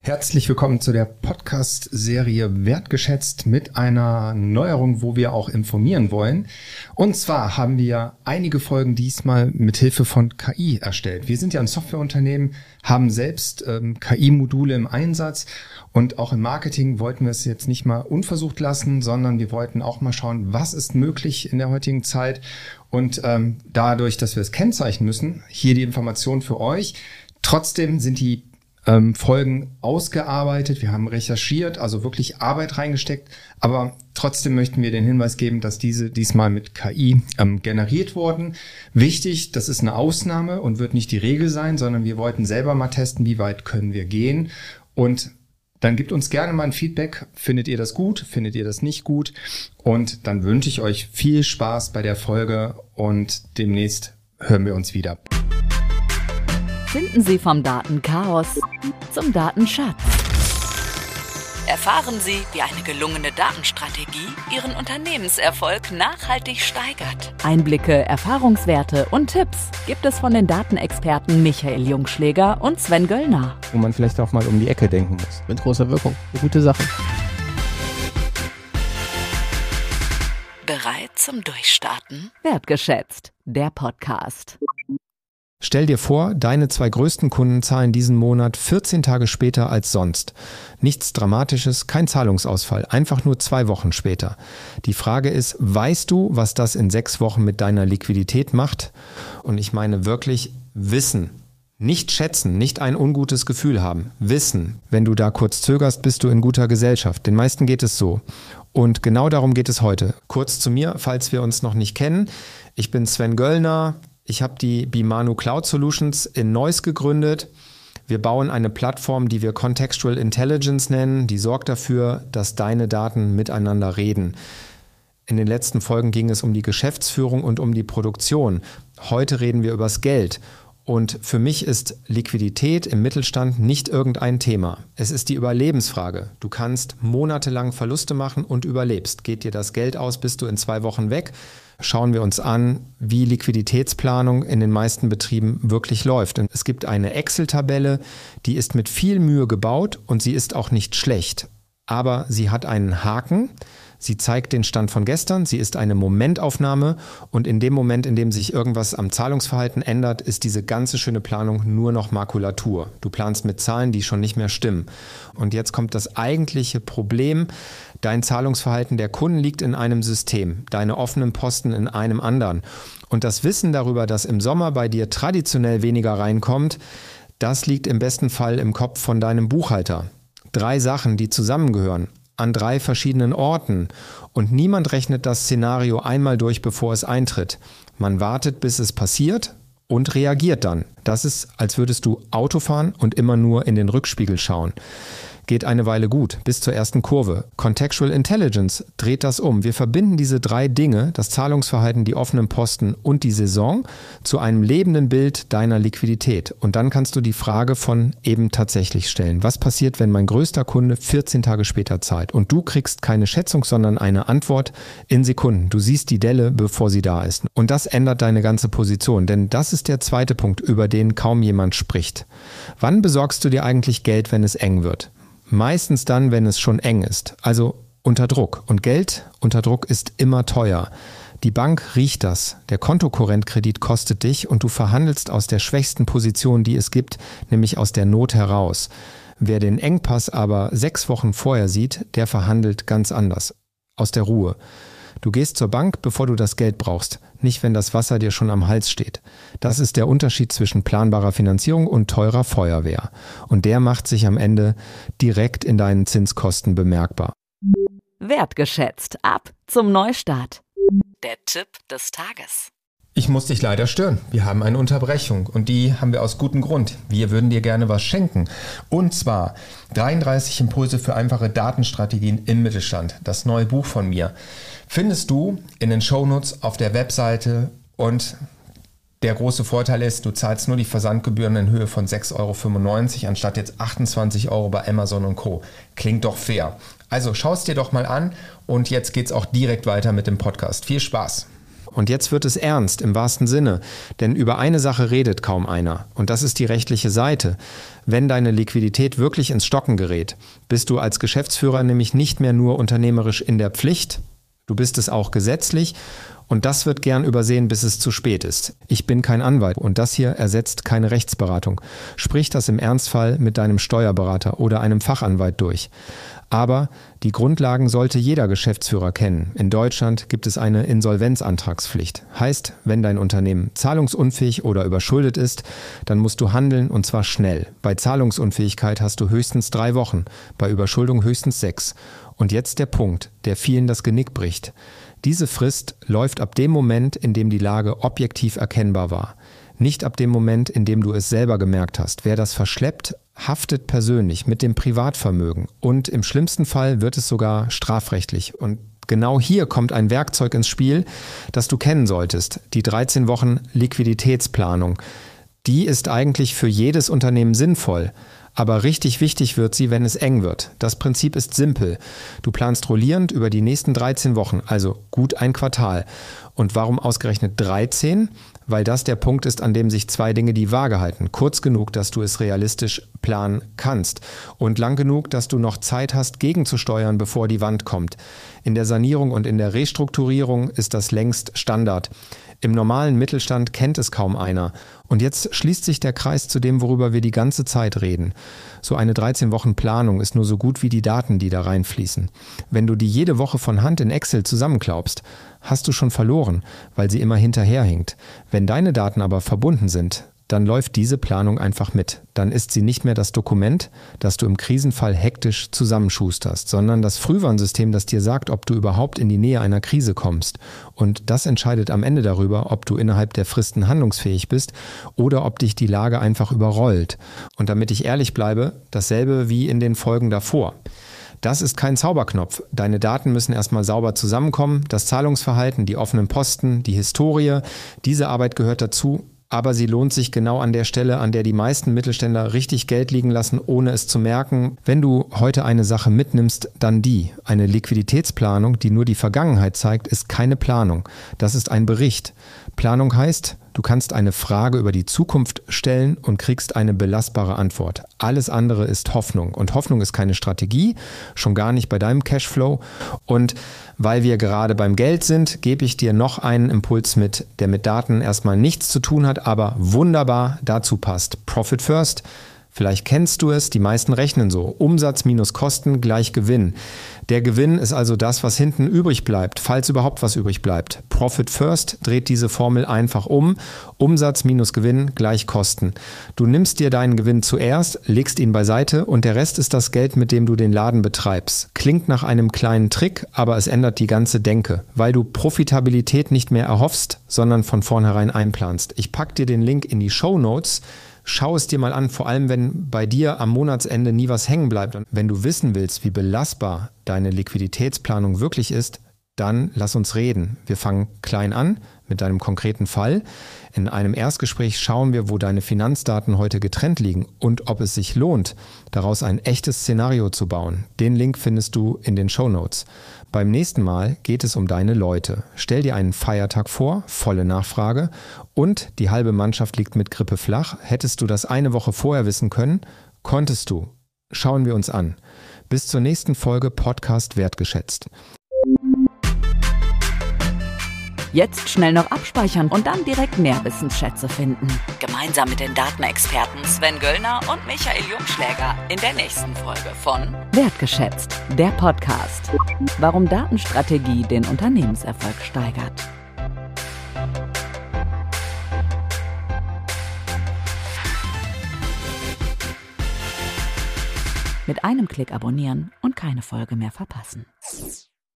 Herzlich willkommen zu der Podcast-Serie Wertgeschätzt mit einer Neuerung, wo wir auch informieren wollen. Und zwar haben wir einige Folgen diesmal mit Hilfe von KI erstellt. Wir sind ja ein Softwareunternehmen, haben selbst KI-Module im Einsatz und auch im Marketing wollten wir es jetzt nicht mal unversucht lassen, sondern wir wollten auch mal schauen, was ist möglich in der heutigen Zeit. Und dadurch, dass wir es kennzeichnen müssen, hier die Information für euch. Trotzdem sind die Folgen ausgearbeitet, wir haben recherchiert, also wirklich Arbeit reingesteckt, aber trotzdem möchten wir den Hinweis geben, dass diese diesmal mit KI generiert wurden. Wichtig, das ist eine Ausnahme und wird nicht die Regel sein, sondern wir wollten selber mal testen, wie weit können wir gehen, und dann gebt uns gerne mal ein Feedback, findet ihr das gut, findet ihr das nicht gut, und dann wünsche ich euch viel Spaß bei der Folge und demnächst hören wir uns wieder. Finden Sie vom Datenchaos zum Datenschatz. Erfahren Sie, wie eine gelungene Datenstrategie Ihren Unternehmenserfolg nachhaltig steigert. Einblicke, Erfahrungswerte und Tipps gibt es von den Datenexperten Michael Jungschläger und Sven Göllner. Wo man vielleicht auch mal um die Ecke denken muss. Mit großer Wirkung. Eine gute Sache. Bereit zum Durchstarten? Wertgeschätzt, der Podcast. Stell dir vor, deine 2 größten Kunden zahlen diesen Monat 14 Tage später als sonst. Nichts Dramatisches, kein Zahlungsausfall, einfach nur 2 Wochen später. Die Frage ist, weißt du, was das in 6 Wochen mit deiner Liquidität macht? Und ich meine wirklich wissen. Nicht schätzen, nicht ein ungutes Gefühl haben. Wissen. Wenn du da kurz zögerst, bist du in guter Gesellschaft. Den meisten geht es so. Und genau darum geht es heute. Kurz zu mir, falls wir uns noch nicht kennen. Ich bin Sven Göllner. Ich habe die Bimanu Cloud Solutions in Neuss gegründet. Wir bauen eine Plattform, die wir Contextual Intelligence nennen, die sorgt dafür, dass deine Daten miteinander reden. In den letzten Folgen ging es um die Geschäftsführung und um die Produktion. Heute reden wir übers Geld. Und für mich ist Liquidität im Mittelstand nicht irgendein Thema. Es ist die Überlebensfrage. Du kannst monatelang Verluste machen und überlebst. Geht dir das Geld aus, bist du in 2 Wochen weg. Schauen wir uns an, wie Liquiditätsplanung in den meisten Betrieben wirklich läuft. Und es gibt eine Excel-Tabelle, die ist mit viel Mühe gebaut und sie ist auch nicht schlecht. Aber sie hat einen Haken. Sie zeigt den Stand von gestern, sie ist eine Momentaufnahme und in dem Moment, in dem sich irgendwas am Zahlungsverhalten ändert, ist diese ganze schöne Planung nur noch Makulatur. Du planst mit Zahlen, die schon nicht mehr stimmen. Und jetzt kommt das eigentliche Problem. Dein Zahlungsverhalten der Kunden liegt in einem System, deine offenen Posten in einem anderen. Und das Wissen darüber, dass im Sommer bei dir traditionell weniger reinkommt, das liegt im besten Fall im Kopf von deinem Buchhalter. 3 Sachen, die zusammengehören. An 3 verschiedenen Orten und niemand rechnet das Szenario einmal durch, bevor es eintritt. Man wartet, bis es passiert und reagiert dann. Das ist, als würdest du Auto fahren und immer nur in den Rückspiegel schauen. Geht eine Weile gut, bis zur ersten Kurve. Contextual Intelligence dreht das um. Wir verbinden diese 3 Dinge, das Zahlungsverhalten, die offenen Posten und die Saison, zu einem lebenden Bild deiner Liquidität. Und dann kannst du die Frage von eben tatsächlich stellen. Was passiert, wenn mein größter Kunde 14 Tage später zahlt? Und du kriegst keine Schätzung, sondern eine Antwort in Sekunden. Du siehst die Delle, bevor sie da ist. Und das ändert deine ganze Position. Denn das ist der zweite Punkt, über den kaum jemand spricht. Wann besorgst du dir eigentlich Geld, wenn es eng wird? Meistens dann, wenn es schon eng ist, also unter Druck. Und Geld unter Druck ist immer teuer. Die Bank riecht das. Der Kontokorrentkredit kostet dich und du verhandelst aus der schwächsten Position, die es gibt, nämlich aus der Not heraus. Wer den Engpass aber 6 Wochen vorher sieht, der verhandelt ganz anders, aus der Ruhe. Du gehst zur Bank, bevor du das Geld brauchst, nicht wenn das Wasser dir schon am Hals steht. Das ist der Unterschied zwischen planbarer Finanzierung und teurer Feuerwehr. Und der macht sich am Ende direkt in deinen Zinskosten bemerkbar. Wertgeschätzt, ab zum Neustart. Der Tipp des Tages. Ich muss dich leider stören. Wir haben eine Unterbrechung und die haben wir aus gutem Grund. Wir würden dir gerne was schenken. Und zwar 33 Impulse für einfache Datenstrategien im Mittelstand. Das neue Buch von mir findest du in den Shownotes auf der Webseite und der große Vorteil ist, du zahlst nur die Versandgebühren in Höhe von 6,95 € anstatt jetzt 28 € bei Amazon und Co. Klingt doch fair. Also schau es dir doch mal an und jetzt geht's auch direkt weiter mit dem Podcast. Viel Spaß! Und jetzt wird es ernst im wahrsten Sinne, denn über eine Sache redet kaum einer und das ist die rechtliche Seite. Wenn deine Liquidität wirklich ins Stocken gerät, bist du als Geschäftsführer nämlich nicht mehr nur unternehmerisch in der Pflicht, du bist es auch gesetzlich und das wird gern übersehen, bis es zu spät ist. Ich bin kein Anwalt und das hier ersetzt keine Rechtsberatung. Sprich das im Ernstfall mit deinem Steuerberater oder einem Fachanwalt durch. Aber die Grundlagen sollte jeder Geschäftsführer kennen. In Deutschland gibt es eine Insolvenzantragspflicht. Heißt, wenn dein Unternehmen zahlungsunfähig oder überschuldet ist, dann musst du handeln und zwar schnell. Bei Zahlungsunfähigkeit hast du höchstens 3 Wochen, bei Überschuldung höchstens 6. Und jetzt der Punkt, der vielen das Genick bricht. Diese Frist läuft ab dem Moment, in dem die Lage objektiv erkennbar war. Nicht ab dem Moment, in dem du es selber gemerkt hast. Wer das verschleppt, haftet persönlich mit dem Privatvermögen und im schlimmsten Fall wird es sogar strafrechtlich. Und genau hier kommt ein Werkzeug ins Spiel, das du kennen solltest, die 13 Wochen Liquiditätsplanung. Die ist eigentlich für jedes Unternehmen sinnvoll, aber richtig wichtig wird sie, wenn es eng wird. Das Prinzip ist simpel. Du planst rollierend über die nächsten 13 Wochen, also gut ein Quartal. Und warum ausgerechnet 13? Weil das der Punkt ist, an dem sich 2 Dinge die Waage halten. Kurz genug, dass du es realistisch planen kannst und lang genug, dass du noch Zeit hast, gegenzusteuern, bevor die Wand kommt. In der Sanierung und in der Restrukturierung ist das längst Standard. Im normalen Mittelstand kennt es kaum einer. Und jetzt schließt sich der Kreis zu dem, worüber wir die ganze Zeit reden. So eine 13 Wochen Planung ist nur so gut wie die Daten, die da reinfließen. Wenn du die jede Woche von Hand in Excel zusammenklaubst, hast du schon verloren, weil sie immer hinterherhinkt. Wenn deine Daten aber verbunden sind, dann läuft diese Planung einfach mit. Dann ist sie nicht mehr das Dokument, das du im Krisenfall hektisch zusammenschusterst, sondern das Frühwarnsystem, das dir sagt, ob du überhaupt in die Nähe einer Krise kommst. Und das entscheidet am Ende darüber, ob du innerhalb der Fristen handlungsfähig bist oder ob dich die Lage einfach überrollt. Und damit ich ehrlich bleibe, dasselbe wie in den Folgen davor. Das ist kein Zauberknopf. Deine Daten müssen erstmal sauber zusammenkommen. Das Zahlungsverhalten, die offenen Posten, die Historie, diese Arbeit gehört dazu. Aber sie lohnt sich genau an der Stelle, an der die meisten Mittelständler richtig Geld liegen lassen, ohne es zu merken. Wenn du heute eine Sache mitnimmst, dann die. Eine Liquiditätsplanung, die nur die Vergangenheit zeigt, ist keine Planung. Das ist ein Bericht. Planung heißt, du kannst eine Frage über die Zukunft stellen und kriegst eine belastbare Antwort. Alles andere ist Hoffnung. Und Hoffnung ist keine Strategie, schon gar nicht bei deinem Cashflow. Und weil wir gerade beim Geld sind, gebe ich dir noch einen Impuls mit, der mit Daten erstmal nichts zu tun hat, aber wunderbar dazu passt. Profit First. Vielleicht kennst du es, die meisten rechnen so. Umsatz minus Kosten gleich Gewinn. Der Gewinn ist also das, was hinten übrig bleibt, falls überhaupt was übrig bleibt. Profit First dreht diese Formel einfach um. Umsatz minus Gewinn gleich Kosten. Du nimmst dir deinen Gewinn zuerst, legst ihn beiseite und der Rest ist das Geld, mit dem du den Laden betreibst. Klingt nach einem kleinen Trick, aber es ändert die ganze Denke, weil du Profitabilität nicht mehr erhoffst, sondern von vornherein einplanst. Ich packe dir den Link in die Shownotes. Schau es dir mal an, vor allem wenn bei dir am Monatsende nie was hängen bleibt. Und wenn du wissen willst, wie belastbar deine Liquiditätsplanung wirklich ist, dann lass uns reden. Wir fangen klein an mit deinem konkreten Fall. In einem Erstgespräch schauen wir, wo deine Finanzdaten heute getrennt liegen und ob es sich lohnt, daraus ein echtes Szenario zu bauen. Den Link findest du in den Shownotes. Beim nächsten Mal geht es um deine Leute. Stell dir einen Feiertag vor, volle Nachfrage und die halbe Mannschaft liegt mit Grippe flach. Hättest du das eine Woche vorher wissen können? Konntest du. Schauen wir uns an. Bis zur nächsten Folge Podcast Wertgeschätzt. Jetzt schnell noch abspeichern und dann direkt mehr Wissensschätze finden. Gemeinsam mit den Datenexperten Sven Göllner und Michael Jungschläger in der nächsten Folge von Wertgeschätzt, der Podcast. Warum Datenstrategie den Unternehmenserfolg steigert. Mit einem Klick abonnieren und keine Folge mehr verpassen.